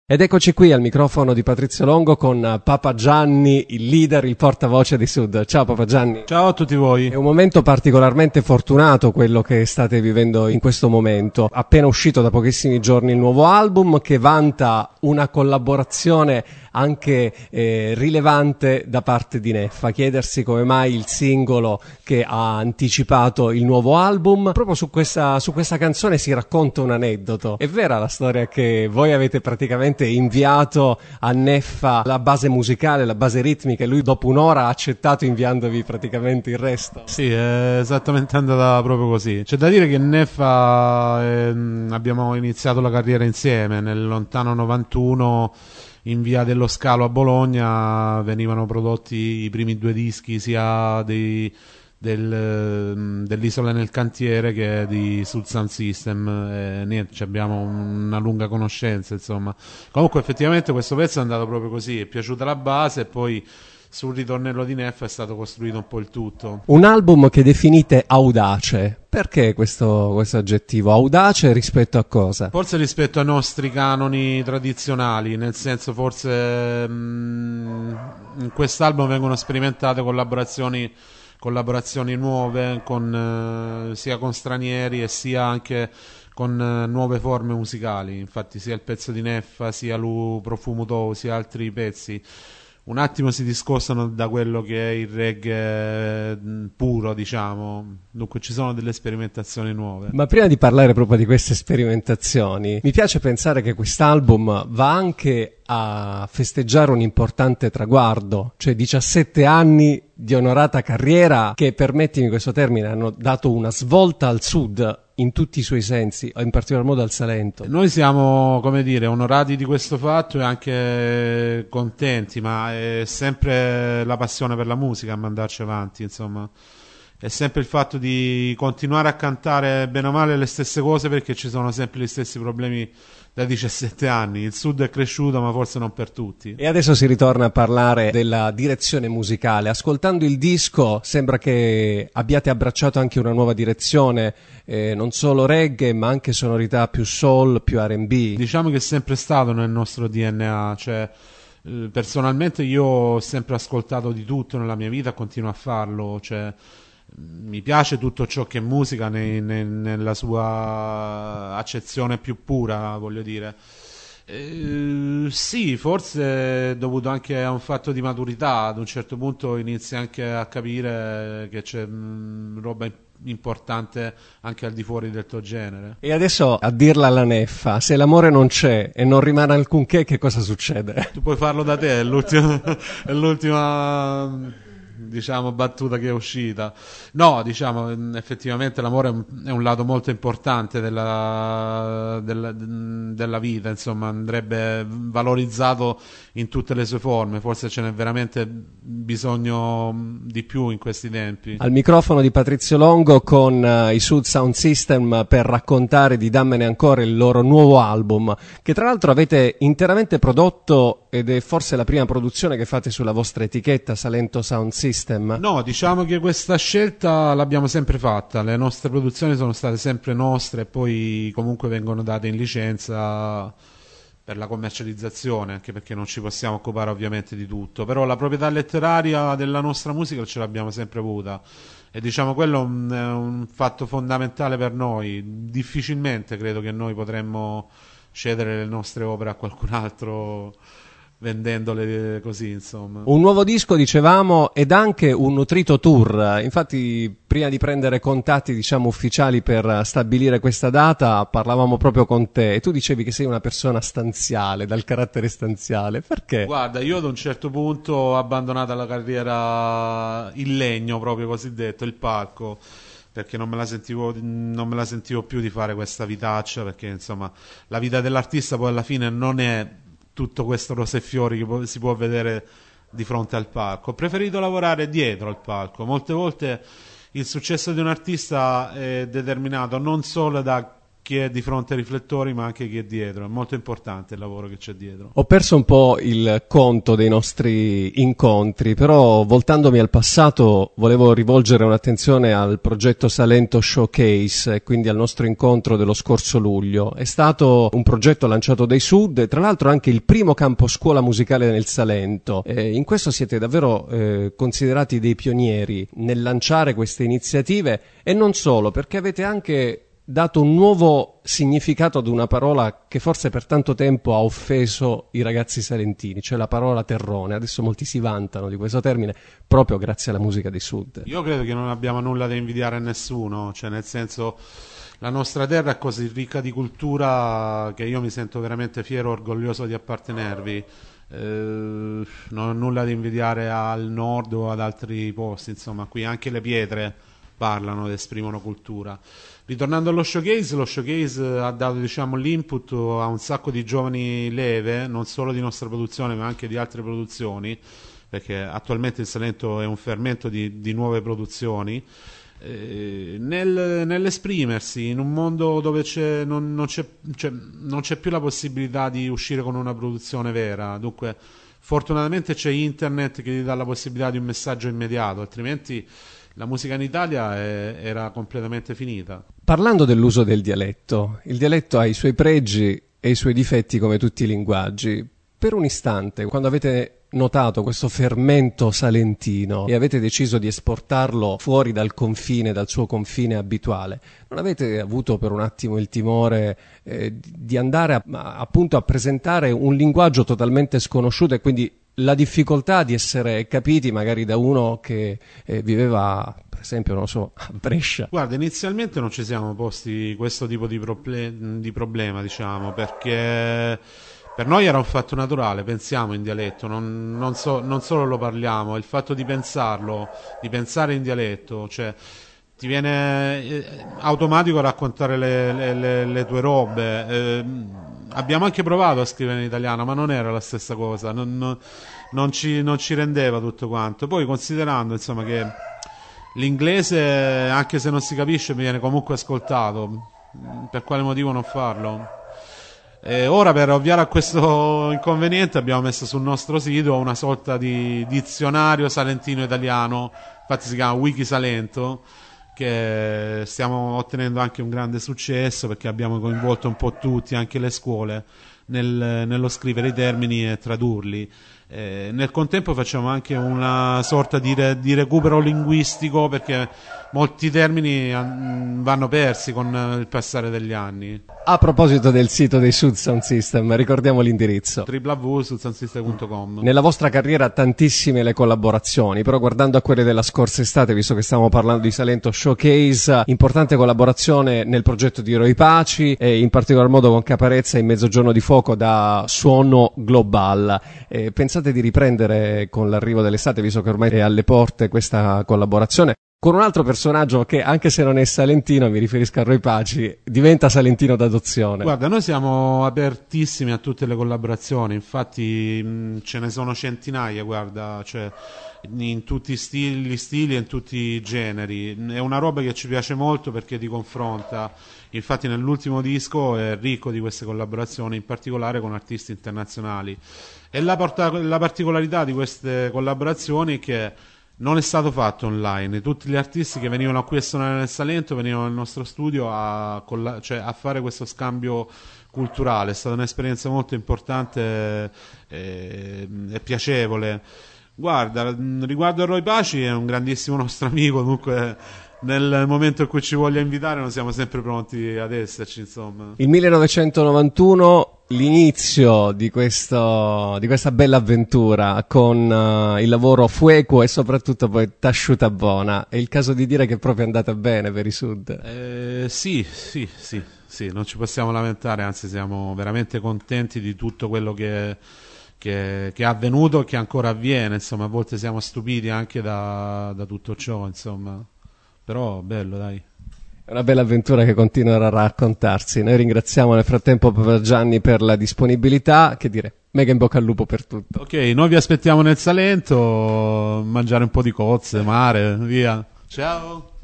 Ed eccoci qui al microfono di Patrizio Longo con Papa Gianni, il leader, il portavoce di Sud. Ciao Papa Gianni. Ciao a tutti voi. È un momento particolarmente fortunato quello che state vivendo in questo momento. Appena uscito da pochissimi giorni il nuovo album che vanta una collaborazione anche rilevante da parte di Neffa. Chiedersi come mai il singolo che ha anticipato il nuovo album. Proprio su questa canzone si racconta un aneddoto. È vera la storia che voi avete praticamente inviato a Neffa la base musicale, la base ritmica, e lui dopo un'ora ha accettato inviandovi praticamente il resto? Sì, è esattamente andata proprio così. C'è da dire che Neffa abbiamo iniziato la carriera insieme nel lontano 91. In via dello Scalo a Bologna venivano prodotti i primi due dischi sia dell'Isola nel Cantiere che di Sud Sound System. Niente, abbiamo una lunga conoscenza, insomma. Comunque effettivamente questo pezzo è andato proprio così, è piaciuta la base e poi sul ritornello di Neffa è stato costruito un po' il tutto. Un album che definite audace. Perché questo aggettivo? Audace rispetto a cosa? Forse rispetto ai nostri canoni tradizionali, nel senso forse in quest'album vengono sperimentate collaborazioni nuove sia con stranieri e sia anche con nuove forme musicali. Infatti sia il pezzo di Neffa, sia Lu Profumo Tou, sia altri pezzi un attimo si discostano da quello che è il reggae puro, diciamo. Dunque ci sono delle sperimentazioni nuove. Ma prima di parlare proprio di queste sperimentazioni, mi piace pensare che quest'album va anche a festeggiare un importante traguardo, cioè 17 anni di onorata carriera che, permettimi questo termine, hanno dato una svolta al Sud in tutti i suoi sensi, in particolar modo al Salento. Noi siamo, come dire, onorati di questo fatto e anche contenti, ma è sempre la passione per la musica a mandarci avanti, insomma. È sempre il fatto di continuare a cantare bene o male le stesse cose, perché ci sono sempre gli stessi problemi da 17 anni. Il Sud è cresciuto, ma forse non per tutti. E adesso si ritorna a parlare della direzione musicale. Ascoltando il disco sembra che abbiate abbracciato anche una nuova direzione, non solo reggae ma anche sonorità più soul, più R&B. Diciamo che è sempre stato nel nostro DNA, cioè personalmente io ho sempre ascoltato di tutto nella mia vita e continuo a farlo, cioè mi piace tutto ciò che è musica nella sua accezione più pura, voglio dire. Sì, forse è dovuto anche a un fatto di maturità. Ad un certo punto inizi anche a capire che c'è roba importante anche al di fuori del tuo genere. E adesso, a dirla alla Neffa, se l'amore non c'è e non rimane alcunché, che cosa succede? Tu puoi farlo da te, è l'ultima diciamo battuta che è uscita. No, diciamo effettivamente l'amore è un lato molto importante della vita, insomma andrebbe valorizzato in tutte le sue forme, forse ce n'è veramente bisogno di più in questi tempi. Al microfono di Patrizio Longo con i Sud Sound System per raccontare di Dammene Ancora, il loro nuovo album, che tra l'altro avete interamente prodotto ed è forse la prima produzione che fate sulla vostra etichetta Salento Sound System. No, diciamo che questa scelta l'abbiamo sempre fatta, le nostre produzioni sono state sempre nostre e poi comunque vengono date in licenza per la commercializzazione, anche perché non ci possiamo occupare ovviamente di tutto, però la proprietà letteraria della nostra musica ce l'abbiamo sempre avuta e diciamo quello è un fatto fondamentale per noi. Difficilmente credo che noi potremmo cedere le nostre opere a qualcun altro vendendole così, insomma. Un nuovo disco, dicevamo, ed anche un nutrito tour. Infatti, prima di prendere contatti, diciamo, ufficiali per stabilire questa data, parlavamo proprio con te e tu dicevi che sei una persona stanziale, dal carattere stanziale. Perché? Guarda, io ad un certo punto ho abbandonato la carriera in legno, proprio cosiddetto, il palco, perché non me la sentivo più di fare questa vitaccia, perché insomma la vita dell'artista poi alla fine non è tutto questo rose e fiori che si può vedere di fronte al palco. Ho preferito lavorare dietro al palco. Molte volte il successo di un artista è determinato non solo da chi è di fronte ai riflettori ma anche chi è dietro. È molto importante il lavoro che c'è dietro. Ho perso un po' il conto dei nostri incontri, però voltandomi al passato volevo rivolgere un'attenzione al progetto Salento Showcase, quindi al nostro incontro dello scorso luglio. È stato un progetto lanciato dai Sud e tra l'altro anche il primo campo scuola musicale nel Salento. In questo siete davvero considerati dei pionieri nel lanciare queste iniziative e non solo, perché avete anche dato un nuovo significato ad una parola che forse per tanto tempo ha offeso i ragazzi salentini, cioè la parola terrone. Adesso molti si vantano di questo termine proprio grazie alla musica dei Sud. Io credo che non abbiamo nulla da invidiare a nessuno, cioè nel senso, la nostra terra è così ricca di cultura che io mi sento veramente fiero e orgoglioso di appartenervi. Non ho nulla da invidiare al nord o ad altri posti, insomma, qui anche le pietre parlano ed esprimono cultura. Ritornando allo showcase, lo showcase ha dato, diciamo, l'input a un sacco di giovani leve, non solo di nostra produzione ma anche di altre produzioni, perché attualmente il Salento è un fermento di nuove produzioni, nell'esprimersi in un mondo dove non c'è più la possibilità di uscire con una produzione vera. Dunque fortunatamente c'è internet che gli dà la possibilità di un messaggio immediato, altrimenti la musica in Italia era completamente finita. Parlando dell'uso del dialetto, il dialetto ha i suoi pregi e i suoi difetti come tutti i linguaggi. Per un istante, quando avete notato questo fermento salentino e avete deciso di esportarlo fuori dal confine, dal suo confine abituale, non avete avuto per un attimo il timore di andare appunto a presentare un linguaggio totalmente sconosciuto e quindi la difficoltà di essere capiti magari da uno che viveva, per esempio, non so, a Brescia? Guarda, inizialmente non ci siamo posti questo tipo di problema, diciamo, perché per noi era un fatto naturale, pensiamo in dialetto, non solo lo parliamo, il fatto di pensarlo, di pensare in dialetto, cioè ti viene automatico raccontare le tue robe. Abbiamo anche provato a scrivere in italiano, ma non era la stessa cosa, non ci rendeva tutto quanto. Poi considerando, insomma, che l'inglese, anche se non si capisce, viene comunque ascoltato, per quale motivo non farlo? Ora, per ovviare a questo inconveniente, abbiamo messo sul nostro sito una sorta di dizionario salentino italiano, infatti si chiama Wiki Salento, che stiamo ottenendo anche un grande successo perché abbiamo coinvolto un po' tutti, anche le scuole, nello scrivere i termini e tradurli. Nel contempo facciamo anche una sorta di recupero linguistico, perché molti termini vanno persi con il passare degli anni. A proposito del sito dei Sud Sound System, ricordiamo l'indirizzo: www.sudsoundsystem.com. Nella vostra carriera tantissime le collaborazioni, però guardando a quelle della scorsa estate, visto che stiamo parlando di Salento Showcase, importante collaborazione nel progetto di Roy Paci e in particolar modo con Caparezza in Mezzogiorno di Fuoco da Suono Global. Pensate di riprendere con l'arrivo dell'estate, visto che ormai è alle porte, questa collaborazione con un altro personaggio che, anche se non è salentino, mi riferisco a Roy Paci, diventa salentino d'adozione? Guarda, noi siamo apertissimi a tutte le collaborazioni, infatti ce ne sono centinaia, guarda, cioè in tutti gli stili e in tutti i generi. È una roba che ci piace molto perché ti confronta. Infatti nell'ultimo disco è ricco di queste collaborazioni, in particolare con artisti internazionali. E la particolarità di queste collaborazioni è che non è stato fatto online. Tutti gli artisti che venivano qui a suonare nel Salento venivano nel nostro studio a fare questo scambio culturale. È stata un'esperienza molto importante e piacevole. Guarda, riguardo a Roy Paci, è un grandissimo nostro amico, dunque nel momento in cui ci voglia invitare noi siamo sempre pronti ad esserci, insomma. Il 1991, l'inizio di questa bella avventura con il lavoro Fueco e soprattutto poi Tasciuta Bona. È il caso di dire che è proprio andata bene per i Sud? Sì, non ci possiamo lamentare, anzi siamo veramente contenti di tutto quello che è avvenuto e che ancora avviene, insomma. A volte siamo stupiti anche da tutto ciò, insomma. Però bello, dai. È una bella avventura che continuerà a raccontarsi. Noi ringraziamo nel frattempo Papa Gianni per la disponibilità. Che dire, mega in bocca al lupo per tutto. Ok, noi vi aspettiamo nel Salento, mangiare un po' di cozze, mare, via. Ciao.